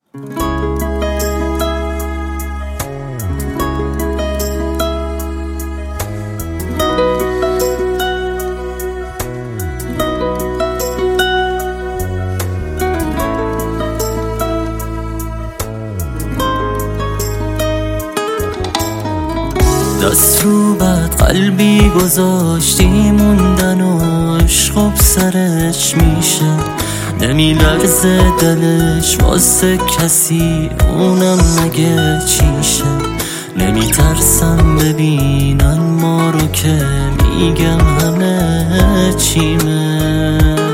دست رو بعد قلبی گذاشتی موندن و عشق سرش میشه، نمیلرزه دلش واسه کسی اونم مگه چیشه. نمیترسم ببینن ما رو که میگم همه چیمه.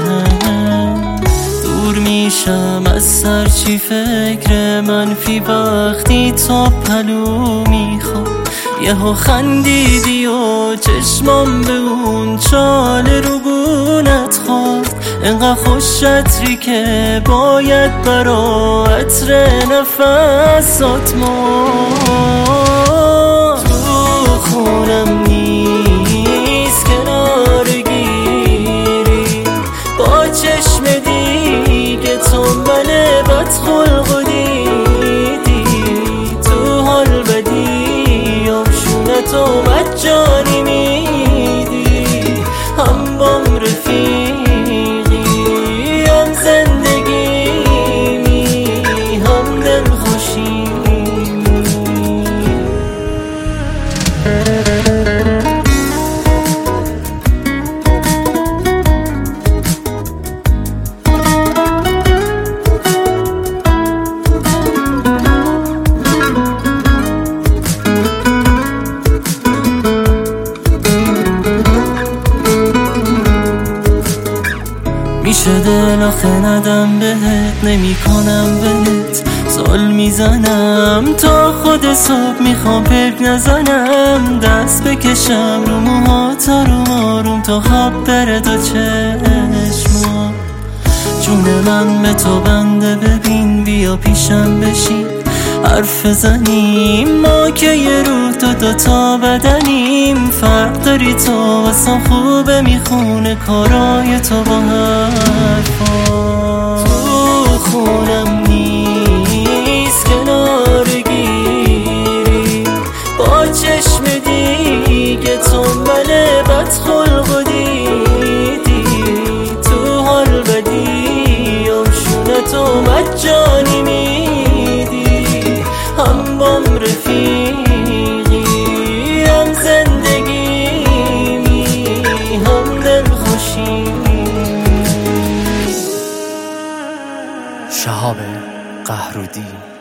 دور میشم از سر چی فکر منفی وقتی تو پلو میخوام. یهو خندیدی و چشمام به اون چاله رو گونت خورد. انقدر خوش عطری که باید برا عطر نفسات مرد. تو خونم نیست کنار گیری با چشم دیگه تو من بدخلق و دیدی. تو حال بدی آمشونه تو مجانی میدی. هم بام رفیقی هم زندگیمی هم دلخوشی. میشه دل آخه ندم بهت، نمی کنم بهت زل میزنم تا خود صبح میخوام پرک نزنم. دست بکشم رو موهات آروم آروم تا خواب بره دو چشمم. جون من به تو بنده ببین بیا پیشم بشین حرف بزنیم. ما که یه روح دوتا بدنیم. فرق داری تو واسم خوبه میخونه کارای تو با حرفا. تو خونم نیست کنار گیری با چشم دیگه تو من بدخلق و دیدی. تو حال بدی آمشونه تو مجانی میدی. هم بام رفیقی هم زندگیمی هم دلخوشی. شهاب قهرودی